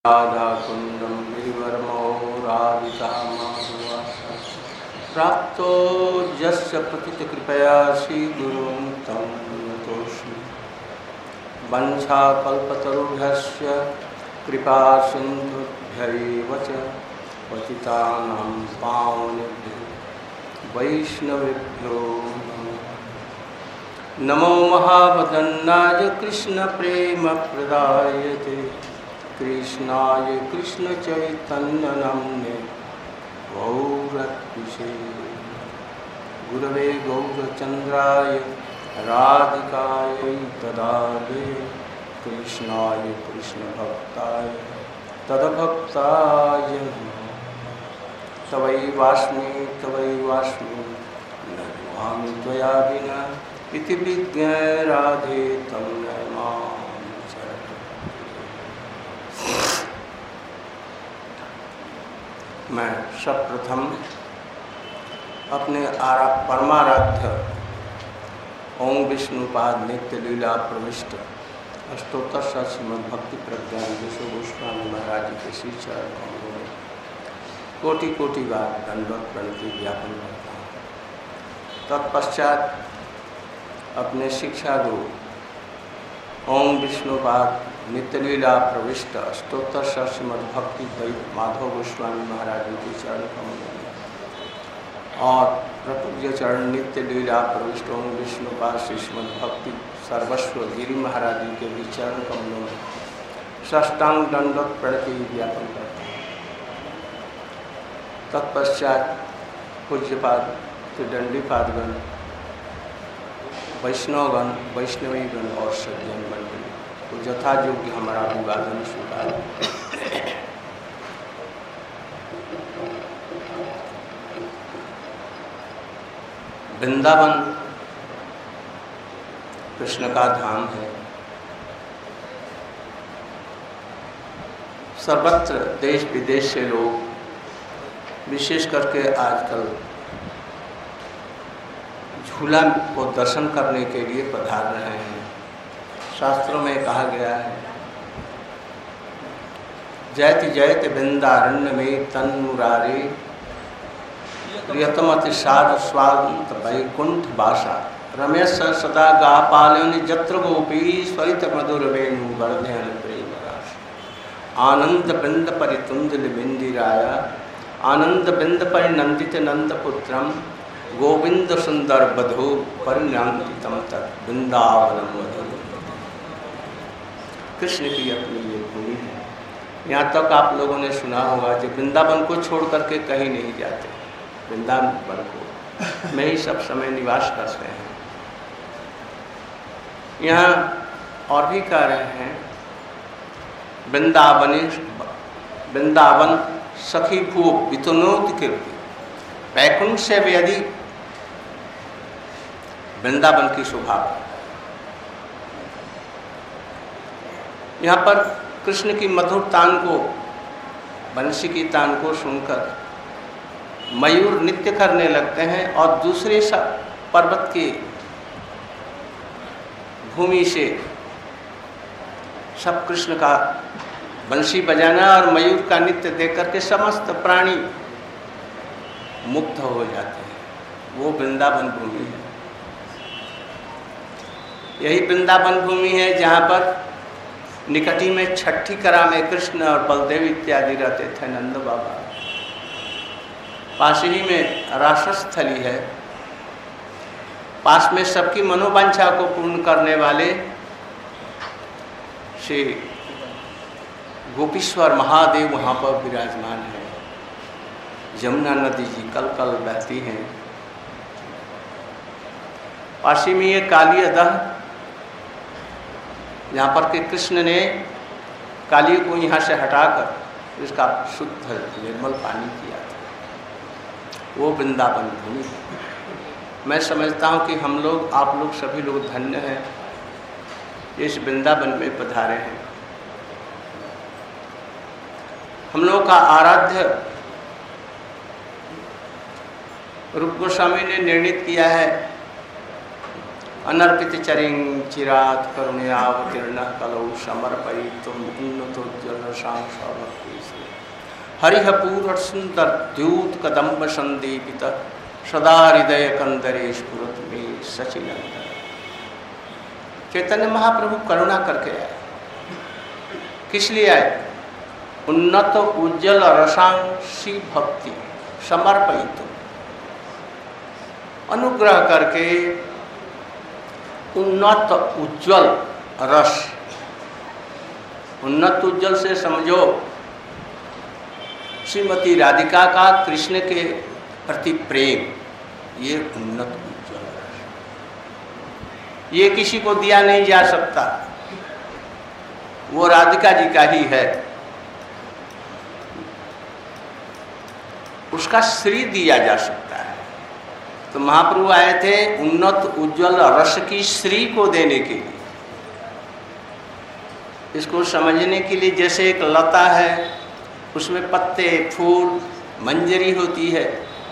राधाकुंडं गिरिवरमो राधिका माधवासा प्राप्तो यस्य पतितकृपया श्रीगुरुं तं नतोऽस्मि। वंशाकल्पतरुभ्यश्च कृपासिन्धुभ्यैव च पतितानां पावनेभ्यो वैष्णवेभ्यो नमो महावदन्नाय कृष्णप्रेमप्रदायते कृष्णाय कृष्णचैतन्यनाम्ने गौरत्विषे गुरवे गौरचन्द्राय राधिकायै तदालये कृष्णाय कृष्णभक्ताय तद्भक्ताय नमः। तवैवास्मि न युहामि त्वया विना इति विज्ञाय राधे तं नमामि। मैं सर्वप्रथम अपने परमाराध्य ओम विष्णुपाद नित्य लीला प्रविष्ट अष्टोत्तर श्रीमद् भक्ति प्रज्ञान विश्व गोस्वामी महाराज के श्री चरण कमलों में कोटि कोटि बार दंडवत प्रणति ज्ञापन करता हूँ। तत्पश्चात अपने शिक्षा गुरु ओम विष्णुपाद नित्य लीला प्रविष्ट अष्टोत्तर श्रीमद् भक्ति माधव गोस्वामी महाराज के चरण कमलों में और प्रपूज्य चरण नित्य लीला प्रविष्ट ओम विष्णुपाद श्रीमद् भक्ति सर्वस्व गिरि महाराज के भी चरण कमलों में साष्टांग दंडवत प्रणति ज्ञापन करता हूँ। तत्पश्चात पूज्यपाद त्रिदंडीपादगण वैष्णवगण वैष्णवीगण और सज्जन मंडली तो यथा योग्य हमारा अभिवादन स्वीकार। वृंदावन कृष्ण का धाम है। सर्वत्र देश विदेश से लोग विशेष करके आजकल झूला को दर्शन करने के लिए पधार रहे हैं। शास्त्रों में कहा गया है जयति जयति वृंदारण्य में तन्मुरारे प्रियतमति साध स्वांत वैकुंठ भाषा रमेश सदा गा पालनि जत्र गोपी स्वरित मधुर वेणु वर्धयन प्रेम रास आनंद बिंद परितुंजल बिंदिराया आनंद बिंद परिनंदित नंदपुत्रम गोविंद सुंदर बधू परिणांतितम तक वृंदावनम मधुर। कृष्ण की अपनी ये भूमि है। यहाँ तक आप लोगों ने सुना होगा कि वृंदावन को छोड़ करके कहीं नहीं जाते, वृंदावन को में ही सब समय निवास करते हैं। यहाँ और भी कह रहे हैं वृंदावन सखी भूप वितनोत कीर्ति वैकुंठ से यदि वृंदावन की शोभा। यहाँ पर कृष्ण की मधुर तान को बंसी की तान को सुनकर मयूर नृत्य करने लगते हैं और दूसरे पर्वत की भूमि से सब कृष्ण का बंसी बजाना और मयूर का नृत्य देख करके समस्त प्राणी मुग्ध हो जाते हैं। वो वृंदावन भूमि है। यही वृंदावन भूमि है जहाँ पर निकटी में छठी करा में कृष्ण और बलदेव इत्यादि रहते थे नंद बाबा। पास ही में रासस्थली है। पास में सबकी मनोवांछा को पूर्ण करने वाले श्री गोपीश्वर महादेव वहाँ पर विराजमान है। यमुना नदी जी कल कल बहती हैं। पासी में ये काली अदह यहाँ पर के कृष्ण ने काली को यहाँ से हटाकर इसका शुद्ध निर्मल पानी किया था। वो वृंदावन भूमि। मैं समझता हूँ कि हम लोग आप लोग सभी लोग धन्य हैं इस वृंदावन में पधारे हैं। हम लोगों का आराध्य रूप गोस्वामी ने निर्णित किया है अनर्पित चरिं चिरात् करुणयावतीर्णः कलौ समर्पयितुम् उन्नतोज्ज्वल सांसभक्ति से हरिः पूर्ण सुंदर द्यूत कदम्ब संदीपित सदा हृदय कंदरे स्फुरत में सचिनंदन। चैतन्य महाप्रभु करुणा करके आए। किस लिए आए? उन्नत उज्ज्वल रसांशी भक्ति समर्पित, अनुग्रह करके उन्नत उज्ज्वल रस। उन्नत उज्ज्वल से समझो श्रीमती राधिका का कृष्ण के प्रति प्रेम, ये उन्नत उज्ज्वल रस। ये किसी को दिया नहीं जा सकता, वो राधिका जी का ही है। उसका श्री दिया जा सकता है। तो महाप्रभु आए थे उन्नत उज्ज्वल रस की श्री को देने के लिए। इसको समझने के लिए जैसे एक लता है, उसमें पत्ते, फूल, मंजरी होती है।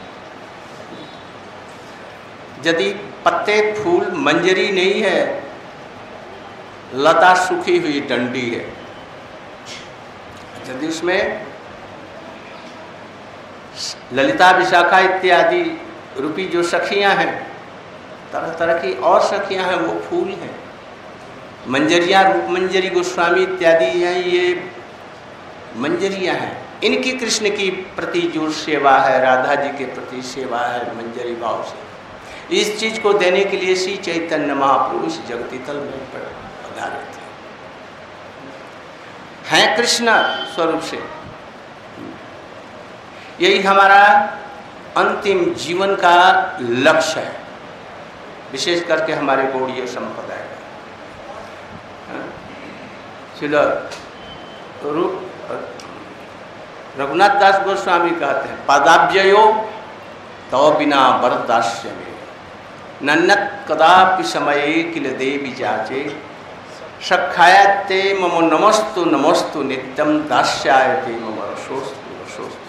यदि पत्ते, फूल, मंजरी नहीं है, लता सूखी हुई डंडी है। यदि उसमें ललिता, विशाखा इत्यादि रूपी जो सखियां हैं, तरह तरह की और सखियां हैं, वो फूल हैं। मंजरियां, रूप मंजरी गोस्वामी इत्यादि हैं, ये मंजरियां हैं। इनकी कृष्ण की प्रति जो सेवा है, राधा जी के प्रति सेवा है मंजरी भाव से। इस चीज को देने के लिए श्री चैतन्य महाप्रभु इस जगती तल में पधारे थे। हैं कृष्ण स्वरूप से। यही हमारा अंतिम जीवन का लक्ष्य है, विशेष करके हमारे गौड़ीय संप्रदाय का। रघुनाथ दास गोस्वामी कहते हैं, पादाब्जयो तो बिना वरदास्य में नन्नत कदापि समये किल देवी जाचे सखायते मम नमस्तु नमस्तु नित्यम दास्यायते मम रसोस्तु रसोस्तु।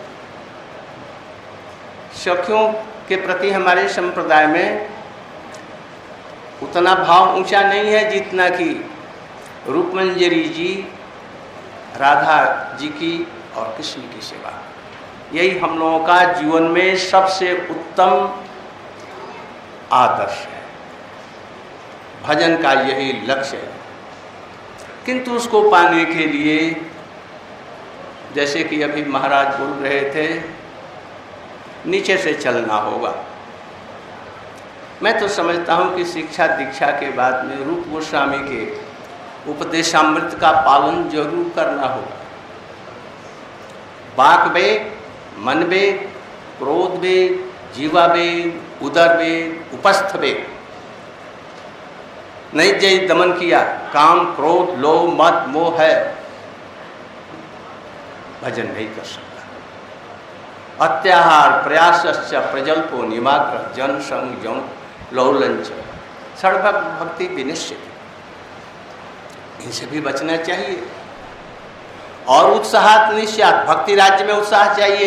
सखियों के प्रति हमारे संप्रदाय में उतना भाव ऊंचा नहीं है जितना कि रूपमंजरी जी, राधा जी की और कृष्ण की सेवा। यही हम लोगों का जीवन में सबसे उत्तम आदर्श है। भजन का यही लक्ष्य है। किंतु उसको पाने के लिए, जैसे कि अभी महाराज बोल रहे थे, नीचे से चलना होगा। मैं तो समझता हूँ कि शिक्षा दीक्षा के बाद में रूप गोस्वामी के उपदेशामृत का पालन जरूर करना होगा। वाक वेग, मन वेग, क्रोध वेग, जीवा वेग, उदर वेग, उपस्थ वेग नहीं जय दमन किया, काम, क्रोध, लोभ, मद, मोह है, भजन नहीं कर सकता। अत्याहार, प्रयासश्च प्रजल्पो निमाग्र जन संग जन लौलंच सड़भक भक्ति विनिश्चित। इनसे भी बचना चाहिए। और उत्साहात निश्चयात, भक्ति राज्य में उत्साह चाहिए।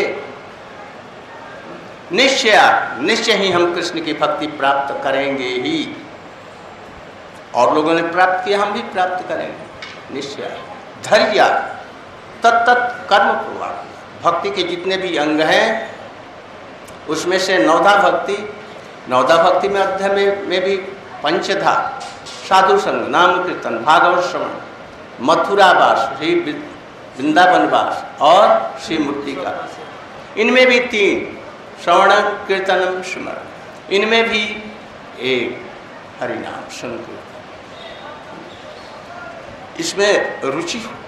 निश्चय ही हम कृष्ण की भक्ति प्राप्त करेंगे ही। और लोगों ने प्राप्त किया, हम भी प्राप्त करेंगे। निश्चय, धैर्य, तत्त कर्म पूर्वक। भक्ति के जितने भी अंग हैं उसमें से नवधा भक्ति में अध्याय में भी पंचधा, साधु संग, नाम कीर्तन, भागवत श्रवण, मथुरावास, श्री वृंदावनवास और श्री मूर्ति का, इनमें भी 3, श्रवणम, कीर्तनम, स्मरण। इनमें भी एक हरिनाम संकीर्तन, इसमें रुचि हो।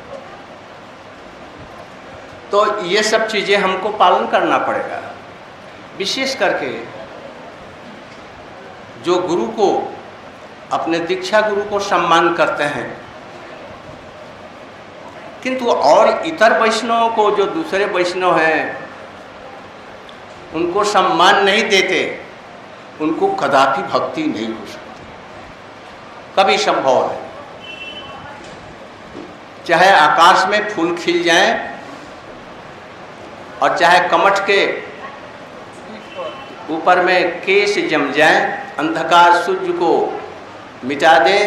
तो ये सब चीजें हमको पालन करना पड़ेगा। विशेष करके जो गुरु को, अपने दीक्षा गुरु को सम्मान करते हैं, किंतु और इतर वैष्णवों को, जो दूसरे वैष्णव हैं, उनको सम्मान नहीं देते, उनको कदापि भक्ति नहीं हो सकती, कभी संभव नहीं। चाहे आकाश में फूल खिल जाएं और चाहे कमठ के ऊपर में केश जम जाएं, अंधकार सूर्य को मिटा दे,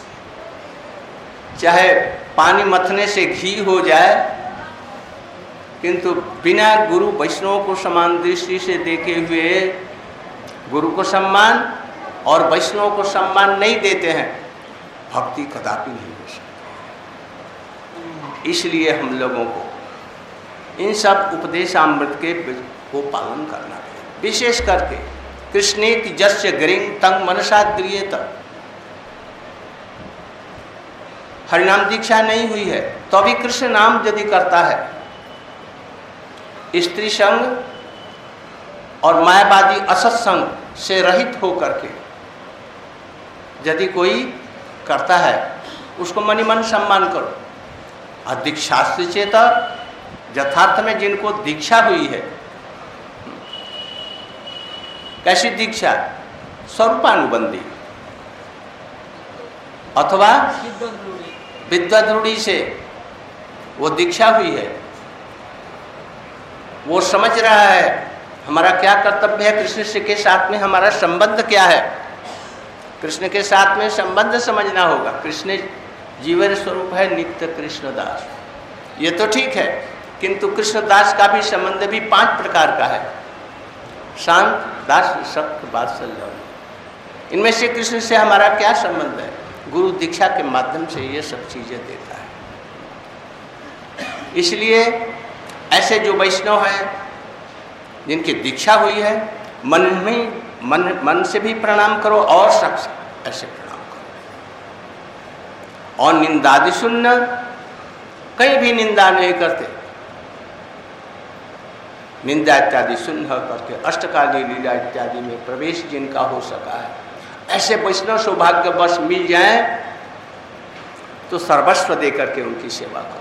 चाहे पानी मथने से घी हो जाए, किंतु बिना गुरु वैष्णव को समान दृष्टि से देखे हुए गुरु को सम्मान और वैष्णव को सम्मान नहीं देते हैं, भक्ति कदापि नहीं हो सकती। इसलिए हम लोगों को इन सब उपदेशामृत के को पालन करना है। विशेष करके कृष्णेति जस्य गिरिं तं मनसा द्रियेत। हरिनाम दीक्षा नहीं हुई है तो अभी कृष्ण नाम यदि करता है, स्त्री संग और मायावादी असत संग से रहित होकर के यदि कोई करता है, उसको मनी मन सम्मान करो। और दीक्षास्त्र चेत, यथार्थ में जिनको दीक्षा हुई है, कैसी दीक्षा? स्वरूपानुबंधी अथवा विद्वद्रूढ़ी से वो दीक्षा हुई है, वो समझ रहा है हमारा क्या कर्तव्य है, कृष्ण के साथ में हमारा संबंध क्या है। कृष्ण के साथ में संबंध समझना होगा। कृष्ण जीवन स्वरूप है नित्य कृष्णदास, ये तो ठीक है, किंतु कृष्णदास का भी संबंध भी 5 प्रकार का है। शांत, दास, सख्त, वात्सल्य। इनमें से कृष्ण से हमारा क्या संबंध है? गुरु दीक्षा के माध्यम से ये सब चीजें देता है। इसलिए ऐसे जो वैष्णव हैं जिनकी दीक्षा हुई है, मन से भी प्रणाम करो और शख्स ऐसे प्रणाम करो। और निंदादि सुन्न, कहीं भी निंदा नहीं करते। निंदा इत्यादि सुन्न करके अष्टकाली लीला इत्यादि में प्रवेश जिनका हो सका है, ऐसे वैष्णव सौभाग्यवश मिल जाए तो सर्वस्व दे करके उनकी सेवा करो।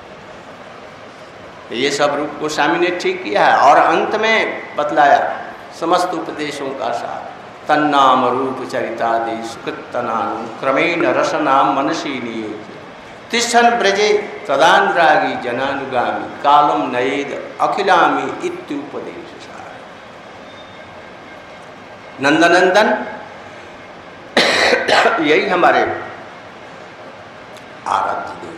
ये सब रूप गोस्वामी ने ठीक किया है। और अंत में बतलाया समस्त उपदेशों का सार, तन्नाम रूप चरितादि सुकृतनानु क्रमेण रसनाम मनसी नियोज्य तिष्ठन् ब्रजे तदानुरागी जनानुगामी कालम नयेद अखिलामी इत्युपदेश सार। नंदनंदन यही हमारे आराध्य देव।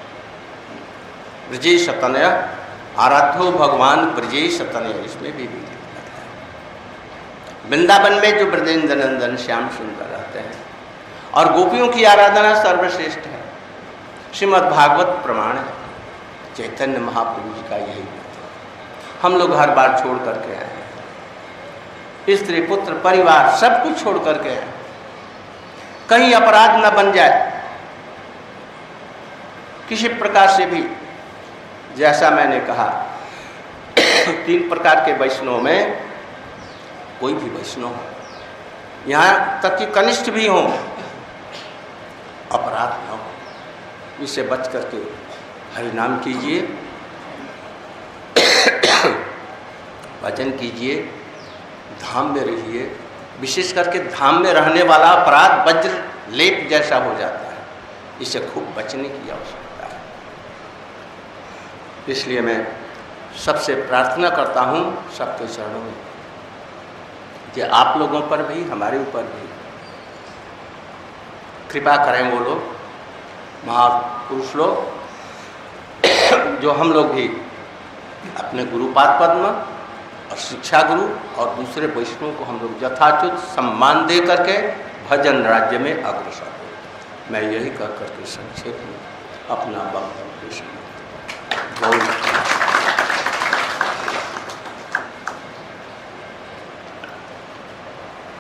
ब्रजेश तनय, आराध्यो भगवान ब्रजेश तनय, इसमें भी वृंदावन में जो ब्रजेंद्र नंदन श्याम सुंदर रहते हैं और गोपियों की आराधना सर्वश्रेष्ठ है। श्रीमद् भागवत प्रमाण है, चैतन्य महाप्रभु जी का यही मत है। हम लोग हर बार छोड़ करके आए हैं, स्त्री पुत्र परिवार सब कुछ छोड़ करके आए, कहीं अपराध न बन जाए किसी प्रकार से भी। जैसा मैंने कहा 3 प्रकार के वैष्णव में कोई भी वैष्णव, यहाँ तक कि कनिष्ठ भी हो, अपराध न हो, इससे बच करके हरिनाम कीजिए, भजन कीजिए, धाम में रहिए। विशेष करके धाम में रहने वाला अपराध वज्र लेप जैसा हो जाता है, इससे खूब बचने की आवश्यकता है। इसलिए मैं सबसे प्रार्थना करता हूँ सबके चरणों में कि आप लोगों पर भी हमारे ऊपर भी कृपा करें वो लोग महापुरुष लोग, जो हम लोग भी अपने गुरुपाद पद्म और शिक्षा गुरु और दूसरे वैष्णव को हम लोग यथाचित सम्मान दे करके भजन राज्य में अग्रसर हो। मैं यही कह करके संक्षेप में अपना वक्तव्य